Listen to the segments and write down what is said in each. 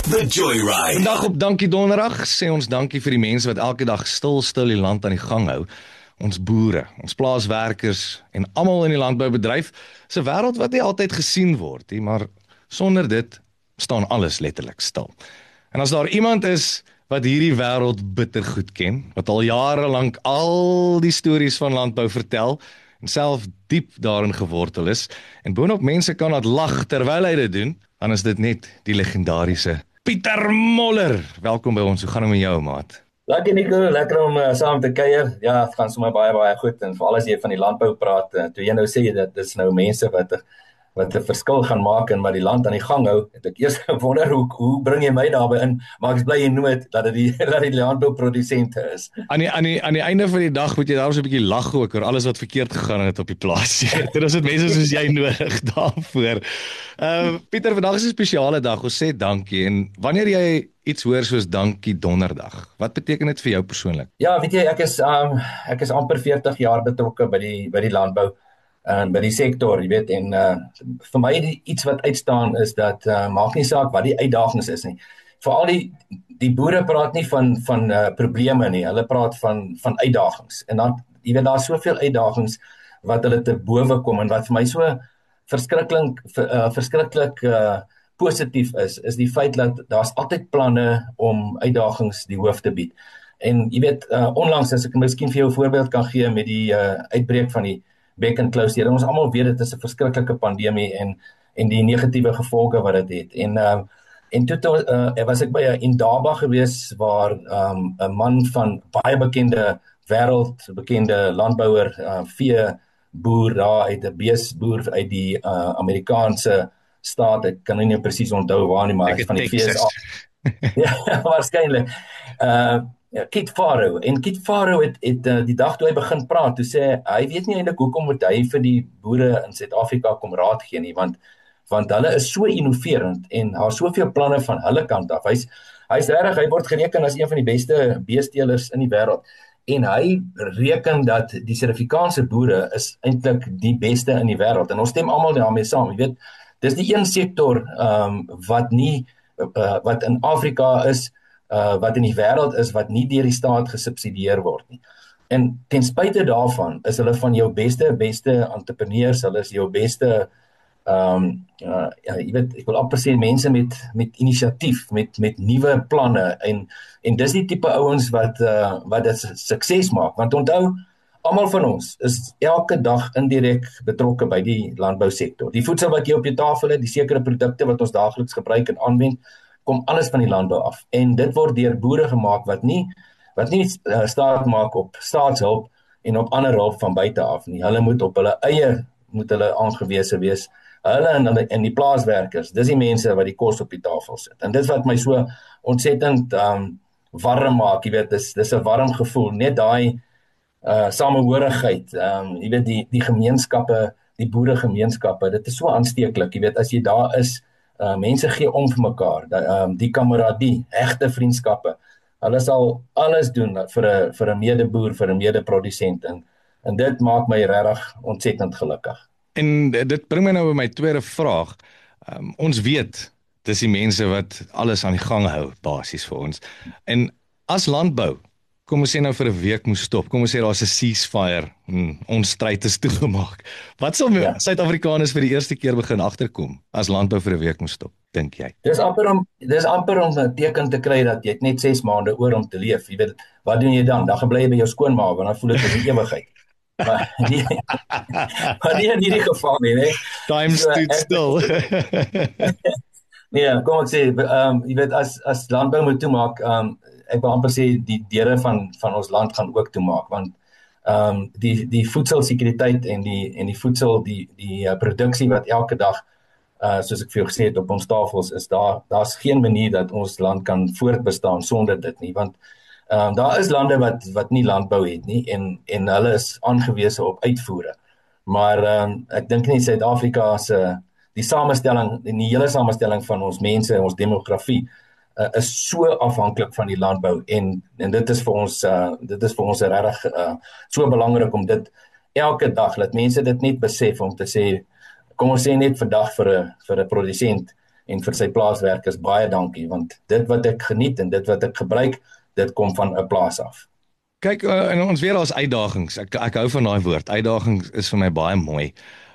The Joyride. Vandag op Dankie Donderdag sê ons dankie vir die mense wat elke dag stil die land aan die gang hou. Ons boere, ons plaaswerkers en almal in die landboubedryf. Dis 'n wêreld wat nie altyd gesien word nie, maar sonder dit staan alles letterlik stil. En as daar iemand is wat hierdie wêreld bitter goed ken, wat al jare lank al die stories van landbou vertel en self diep daarin gewortel is en boonop mense kan laat lag terwyl hy dit doen, dan is dit net die legendariese Pieter Moller. Welkom by ons. Hoe gaan dit met jou, maat? Lekker Nico, lekker om saam te kuier. Ja, het gaan sommer baie goed en veral as jy van die landbou praat, toe jy nou sê dat dis nou mense wat 'n verskil gaan maak en wat die land aan die gang hou, het ek eers gewonder hoe bring jy my daarbey in, maar ek is bly jy noem dit dat dit die landbouprodusente is. Aan die einde van die dag moet jy daar so 'n bietjie lag ook oor alles wat verkeerd gegaan het op die plaas. Dit is dit mense soos jy nodig daarvoor. Pieter, vandag is 'n spesiale dag. Ons sê dankie en wanneer jy iets hoor soos Dankie Donderdag, wat beteken dit vir jou persoonlik? Ja, weet jy, ek is amper 40 jaar betrokke by die landbou en by die sektor, jy weet, en vir my iets wat uitstaan is dat maak nie saak wat die uitdagings is nie. Veral die boere praat nie van probleme nie, hulle praat van uitdagings. En dan, jy weet, daar is soveel uitdagings wat hulle te bowe kom en wat vir my so verskriklik positief is die feit dat daar's altyd planne om uitdagings die hoof te bied. En jy weet, onlangs, as ek miskien vir jou 'n voorbeeld kan gee met die uitbreek van die back and close hier. Ons almal weet dit is 'n verskriklike pandemie en die negatiewe gevolge wat dit het. En toe was ek by 'n Indaba gewees waar 'n man van baie bekende wêreldbekende landbouer, veeboer daar uit 'n beesboer uit die Amerikaanse staat. Ek kan nie presies onthou waar nie, maar hy is van die VSA. Ja, waarskynlik. Kit Farrow, en Kit Farrow het die dag toe hy begin praat, toe sê hy weet nie eintlik hoekom moet hy vir die boere in Suid-Afrika kom raad gee nie, want hulle is so innoverend en daar soveel planne van hulle kant af. Hy's regtig, hy word gereken as een van die beste beesteelers in die wêreld. En hy reken dat die Suid-Afrikaanse boere is eintlik die beste in die wêreld. En ons stem almal daarmee saam. Jy weet, dis die een sektor wat in Afrika is, wat in die wêreld is, wat nie deur die staat gesubsidieer word nie. En ten spyte daarvan is hulle van jou beste entrepreneurs, hulle is jou beste jy weet, ek wil amper sê mense met inisiatief, met nuwe planne en dis die tipe ouens wat dit sukses maak, want onthou, almal van ons is elke dag indirek betrokke by die landbousektor. Die voedsel wat jy op jou tafel het, die sekere produkte wat ons daagliks gebruik en aanwend, kom alles van die landbou af. En dit word deur boere gemaak wat nie staat maak op staatshulp en op ander hulp van buite af nie. Hulle moet op hulle eie aangewese wees. Hulle en die plaaswerkers, dis die mense wat die kos op die tafel sit. En dit wat my so ontsettend warm maak, jy weet, dis 'n warm gevoel, net daai samehorigheid, jy weet, die gemeenskappe, die boeregemeenskappe, dit is so aansteeklik, jy weet, as jy daar is, mense gee om vir mekaar, die kameradie, egte vriendskappe, hulle sal alles doen vir 'n medeboer, vir 'n medeprodusent, en dit maak my regtig ontsettend gelukkig. En dit bring my nou by my tweede vraag. Ons weet, dis die mense wat alles aan die gang hou, basies vir ons. En as landbou, kom ons sê nou vir 'n week moes stop, kom ons sê daar's 'n ceasefire, ons stryd is toegemaak. Wat sal Suid-Afrikaners vir die eerste keer begin agterkom, as landbou vir 'n week moes stop, dink jy? Dis amper om 'n teken te kry dat jy het net 6 maande oor om te leef, jy weet, wat doen jy dan? Dan bly jy by jou skoonma, want dan voel dit as 'n ewigheid. Maar nie in hierdie geval nie, né? Time stood still. Nee, kom ek sê, jy weet, as landbou moet toemaak, ek wil amper sê die deure van ons land gaan ook toemaak, want die voedselsekuriteit en die voedsel, die produksie wat elke dag, soos ek vir jou gesê het, op ons tafels is, daar's geen manier dat ons land kan voortbestaan sonder dit nie, want daar is lande wat nie landbou het nie, en hulle is aangewese op uitvoere. Maar ek dink nie Suid-Afrika se die hele samestelling van ons mense, ons demografie, is so afhanklik van die landbou, en dit is vir ons regtig so belangrik om dit elke dag, dat mense dit net besef, om te sê, kom ons sê net vandag vir 'n produsent, en vir sy plaaswerkers baie dankie, want dit wat ek geniet en dit wat ek gebruik, dit kom van 'n plaas af. Kyk, en ons weer daar's uitdagings. Ek hou van daai woord. Uitdagings is vir my baie mooi.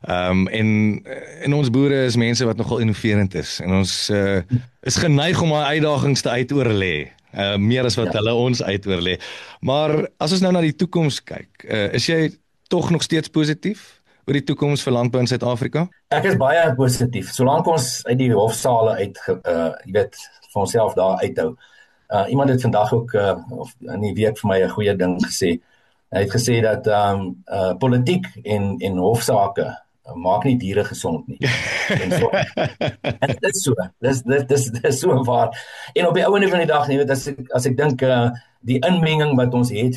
En ons boere is mense wat nogal innoverend is en ons is geneig om daai uitdagings te uitoorlê. Meer as wat hulle ons uitoorlê. Maar as ons nou na die toekoms kyk, is jy tog nog steeds positief oor die toekoms vir landbou in Suid-Afrika? Ek is baie positief. Solank ons uit die hofsale uit jy weet vir onsself daar uithou. Iemand het vandag ook of in die week vir my 'n goeie ding gesê. Hy het gesê dat politiek en hofsaake maak nie diere gesond nie. En so. En dit is so. Dis so waar. En op die ouene van die dag, jy weet, as ek dink die inmenging wat ons het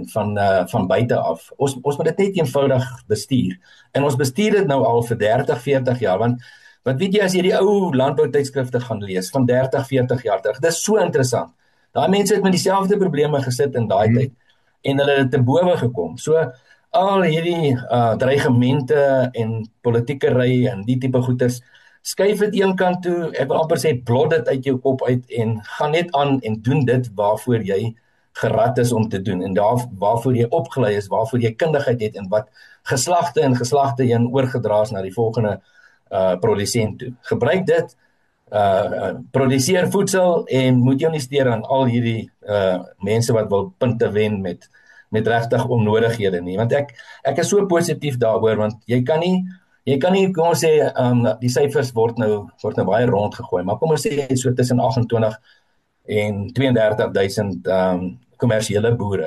van buite af. Ons moet dit net eenvoudig bestuur. En ons bestuur dit nou al vir 30, 40 jaar, want wat weet jy as jy die ou landboutydskrifte gaan lees van 30, 40 jaar terug. Dis so interessant. Daai mense het met dieselfde probleme gesit in daai tyd en hulle het te bowe gekom. So al hierdie dreigemente en politiekery en die tipe goeters, skuif dit een kant toe, ek wil amper sê blot dit uit jou kop uit en gaan net aan en doen dit waarvoor jy gerad is om te doen en waarvoor jy opgelei is, waarvoor jy kundigheid het en wat geslagte en geslagte heen oorgedra is na die volgende produsent toe. Gebruik dit, produseer voedsel en moet jou nie steur aan al hierdie mense wat wil punte wen met regtig onnodighede nie, want ek is so positief daaroor, want jy kan nie kom ons sê, die syfers word nou baie rondgegooi, maar kom ons sê so tussen 28 en 32,000 kommersiële boere.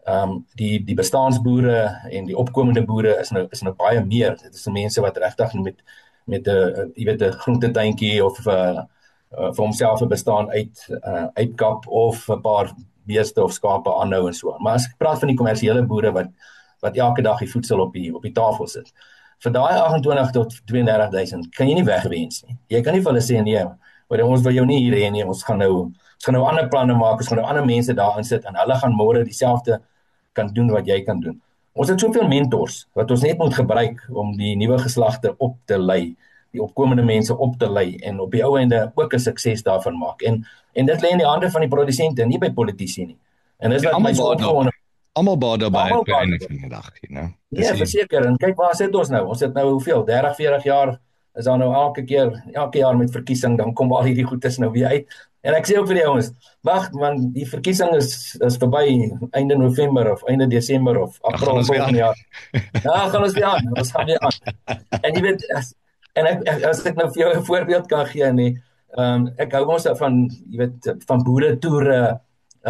Die bestaansboere en die opkomende boere is nou baie meer. Dit is mense wat regtig met 'n groentetuintjie of vir homself 'n bestaan uitkap of 'n paar beeste of skape aanhou en so. Maar as ek praat van die kommersiële boere wat elke dag die voedsel op die tafel sit. Vir daai 28 tot 32,000 kan jy nie wegwens nie. Jy kan nie vir hulle sê nee, maar ons wil jou nie hier hê nie. Ons gaan nou ander planne maak, ons gaan nou ander mense daar insit en hulle gaan môre dieselfde kan doen wat jy kan doen. Ons het soveel mentors wat ons net moet gebruik om die nuwe geslagte op te lei, die opkomende mense op te lei en op die ou einde ook 'n sukses daarvan maak. En dit lê in die hande van die produsente, nie by politici nie. En dis wat my almal baat daarbey op die einde van die dag, né? Ja, verseker. En kyk waar sit ons nou? Ons sit nou hoeveel? 30, 40 jaar is daar nou elke jaar met verkiesing, dan kom al hierdie goedes nou weer uit. En ek sê ook vir die ouens, wag man, die verkiesing is verby einde November of einde Desember of April volgende jaar. Ja, gaan ons weer aan. Ons gaan weer aan. En jy weet, as ek nou vir jou 'n voorbeeld kan gee nie, ek hou ons van, jy weet, van boere toere.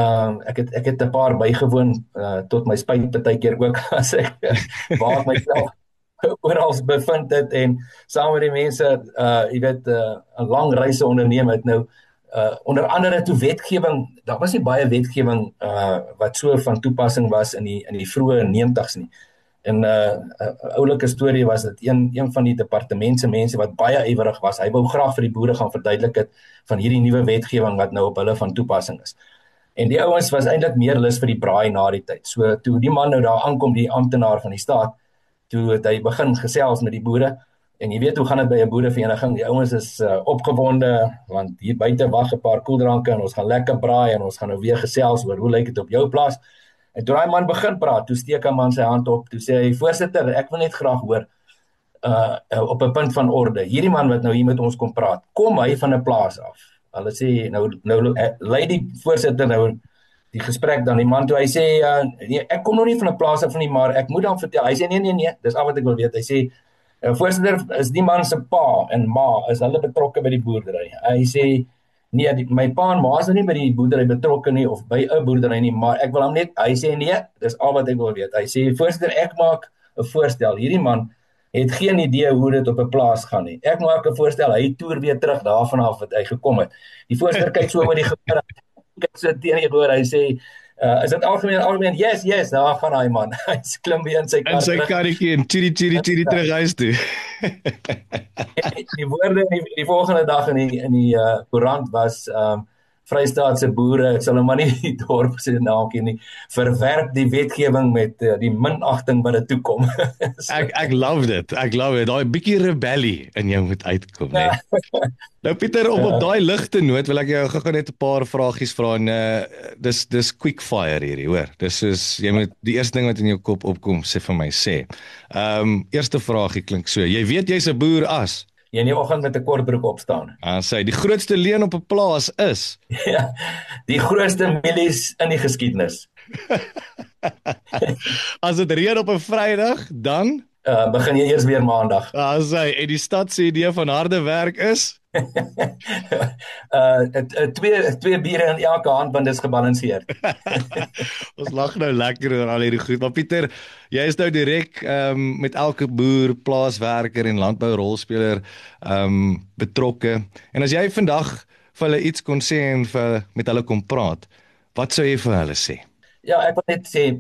Ek het 'n paar bygewoon tot my spyt partykeer ook as ek waar ek myself oral bevind het en saam met die mense jy weet 'n lang reise onderneem het nou onder andere toe wetgewing. Daar was nie baie wetgewing wat so van toepassing was in die vroeë 90's nie. En 'n oulike storie was dit een van die departementse mense wat baie ywerig was. Hy wou graag vir die boere gaan verduidelik het van hierdie nuwe wetgewing wat nou op hulle van toepassing is. En die ouens was eintlik meer lus vir die braai na die tyd. So toe die man nou daar aankom, die amptenaar van die staat, toe het hy begin gesels met die boere. En jy weet hoe gaan dit by 'n boerevereniging? Die ouens is opgewonde want hier buite wag 'n paar koeldranke en ons gaan lekker braai en ons gaan nou weer gesels oor hoe lyk dit op jou plaas. En toe daai man begin praat, toe steek 'n man sy hand op, toe sê hy: "Voorsitter, ek wil net graag hoor op 'n punt van orde. Hierdie man wat nou hier met ons kom praat, kom hy van 'n plaas af?" Hulle sê nou lei die voorsitter nou die gesprek dan die man toe hy sê nee, ek kom nog nie van 'n plaas af nie, maar ek moet dan vertel. Hy sê nee, dis al wat ek wil weet. Hy sê voorsitter, is die man se pa en ma is hulle betrokke by die boerdery? Hy sê nee, my pa en ma is nie by die boerdery betrokke nie of by 'n boerdery nie, maar ek wil hom net, hy sê nee, dis al wat ek wil weet. Hy sê voorsitter, ek maak 'n voorstel. Hierdie man het geen idee hoe dit op 'n plaas gaan nie. Ek maak 'n voorstel, hy toer weer terug daarvan af wat hy gekom het. Die voorsitter kyk so oor die gebeur, kyk so teen die oor, hy sê is dit algemeen? Yes, daar gaan hy man. Hy klim weer in sy kar. In sy karretjie en chiri terug huis toe. Die woorde die volgende dag in die koerant was Vrystaatse boere, ek sal nou maar nie die dorp se naam ken nie, verwerp die wetgewing met die minagting wat dit toekom. Ek love dit. Daai bietjie rebellie in jou moet uitkom, nee. Nou Pieter, op daai ligte noot wil ek jou gou net 'n paar vragies vra en dis quick fire hierdie, hoor. Dis soos jy moet die eerste ding wat in jou kop opkom sê vir my sê. Eerste vragie klink so. Jy weet jy's 'n boer as Jy in die oggend met 'n kortbroek opstaan. Sê die grootste leuen op 'n plaas is Ja, die grootste mielies in die geskiedenis. as dit reën op 'n Vrydag, dan Begin jy eers weer maandag. Sê en die stad se idee van harde werk is Twee biere in elke hand, want dis gebalanseerd. Ons lag nou lekker oor al hierdie goed, maar Pieter, jy is nou direk met elke boer, plaaswerker en landbourolspeler betrokke. En as jy vandag vir hulle iets kon sê en met hulle kon praat, wat sou jy vir hulle sê? Ja, ek wil net sê,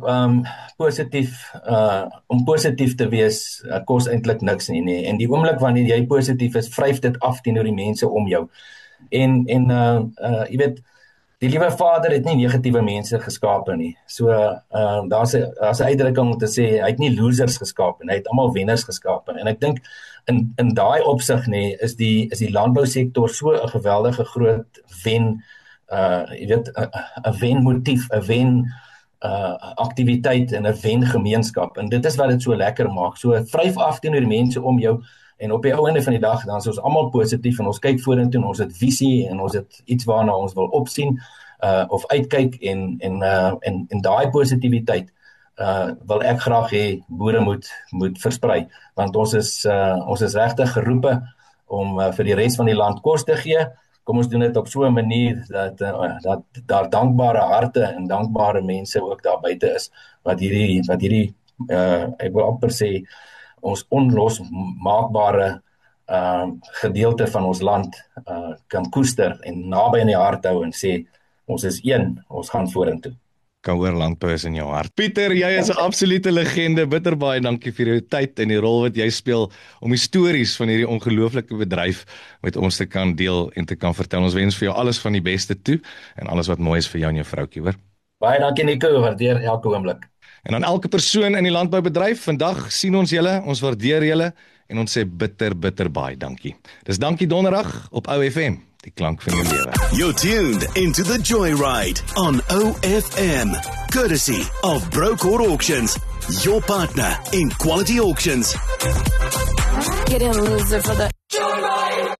om positief te wees, kos eintlik niks nie. En die oomblik wanneer jy positief is, vryf dit af teenoor die mense om jou. En jy weet, die liewe Vader het nie negatiewe mense geskape nie. So, daar's 'n uitdrukking om te sê, hy het nie losers geskape nie, hy het almal wenners geskape. En ek dink, in daai opsig nie, is die landbousektor so 'n geweldige groot wen, jy weet, 'n wenmotief, 'n wen aktiwiteit en 'n wengemeenskap, en dit is wat dit so lekker maak. So vryf af teenoor die mense om jou, en op die ou einde van die dag dan is ons almal positief en ons kyk vorentoe en ons het visie en ons het iets waarna ons wil opsien of uitkyk, en daai positiwiteit wil ek graag hê boere moet versprei, want ons is regtig geroepe om vir die res van die land kos te gee. Kom ons doen dit op so 'n manier dat daar dankbare harte en dankbare mense ook daar buite is wat hierdie ek wil amper sê ons onlosmaakbare gedeelte van ons land kan koester en naby in die hart hou en sê ons is een, ons gaan vorentoe. Kan hoor landbou is in jou hart. Pieter, jy is 'n absolute legende. Bitter baie dankie vir jou tyd en die rol wat jy speel om die stories van hierdie ongelooflike bedryf met ons te kan deel en te kan vertel. Ons wens vir jou alles van die beste toe en alles wat mooi is vir jou en jou vroukie, hoor. Baie dankie Nico, waardeer elke oomblik. En aan elke persoon in die landboubedryf, vandag sien ons julle, ons waardeer julle en ons sê bitter baie dankie. Dis Dankie Donderdag op OFM. Die klank van jou lewe. You're tuned into the Joyride on OFM, courtesy of Brocourt Auctions, your partner in quality auctions. Get in, loser, for the Joyride.